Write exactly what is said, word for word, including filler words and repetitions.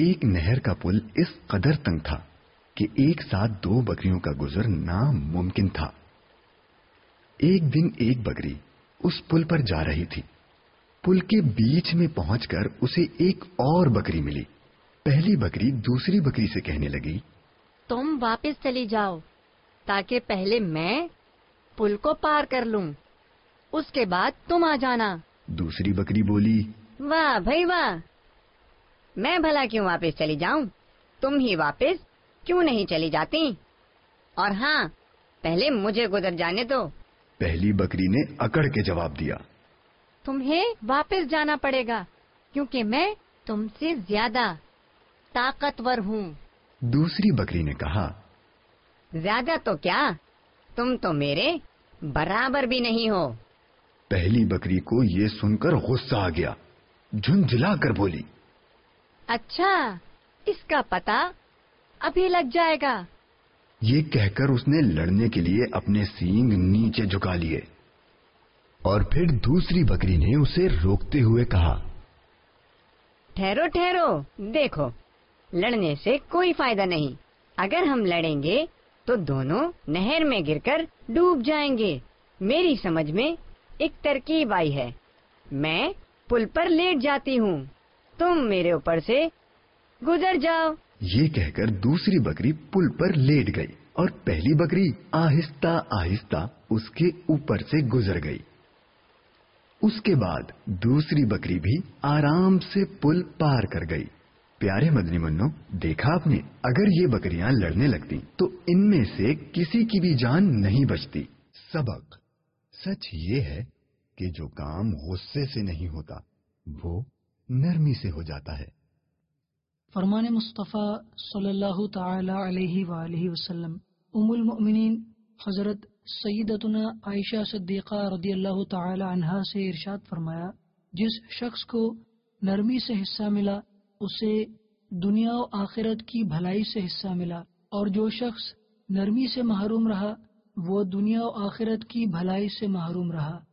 ایک نہر کا پل اس قدر تنگ تھا کہ ایک ساتھ دو بکریوں کا گزر ناممکن تھا۔ ایک دن ایک بکری اس پل پر جا رہی تھی۔ پل کے بیچ میں پہنچ کر اسے ایک اور بکری ملی۔ پہلی بکری دوسری بکری سے کہنے لگی، تم واپس چلی جاؤ تاکہ پہلے میں پل کو پار کر لوں، اس کے بعد تم آ جانا۔ دوسری بکری بولی، واہ بھائی واہ، میں بھلا کیوں واپس چلی جاؤں، تم ہی واپس کیوں نہیں چلی جاتی؟ اور ہاں، پہلے مجھے گزر جانے دو۔ پہلی بکری نے اکڑ کے جواب دیا، تمہیں واپس جانا پڑے گا کیونکہ میں تم سے زیادہ طاقتور ہوں۔ دوسری بکری نے کہا، زیادہ تو کیا، تم تو میرے برابر بھی نہیں ہو۔ پہلی بکری کو یہ سن کر غصہ آ گیا، جھنجھلا کر بولی، اچھا، اس کا پتہ ابھی لگ جائے گا۔ یہ کہہ کر اس نے لڑنے کے لیے اپنے سینگ نیچے جھکا لیے، اور پھر دوسری بکری نے اسے روکتے ہوئے کہا، ٹھہرو ٹھہرو، دیکھو، لڑنے سے کوئی فائدہ نہیں۔ اگر ہم لڑیں گے تو دونوں نہر میں گر کر ڈوب جائیں گے۔ میری سمجھ میں ایک ترکیب آئی ہے، میں پل پر لیٹ جاتی ہوں، تم میرے اوپر سے گزر جاؤ۔ یہ کہہ کر دوسری بکری پل پر لیٹ گئی اور پہلی بکری آہستہ آہستہ اس کے اوپر سے گزر گئی۔ اس کے بعد دوسری بکری بھی آرام سے پل پار کر گئی۔ پیارے مدنی منو، دیکھا آپ نے، اگر یہ بکریاں لڑنے لگتی تو ان میں سے کسی کی بھی جان نہیں بچتی۔ سبق: سچ یہ ہے کہ جو کام غصے سے نہیں ہوتا وہ نرمی سے ہو جاتا ہے۔ فرمان مصطفیٰ صلی اللہ تعالی علیہ وآلہ وسلم ام المؤمنین حضرت سیدتنا عائشہ صدیقہ رضی اللہ تعالی عنہا سے ارشاد فرمایا، جس شخص کو نرمی سے حصہ ملا اسے دنیا و آخرت کی بھلائی سے حصہ ملا، اور جو شخص نرمی سے محروم رہا وہ دنیا و آخرت کی بھلائی سے محروم رہا۔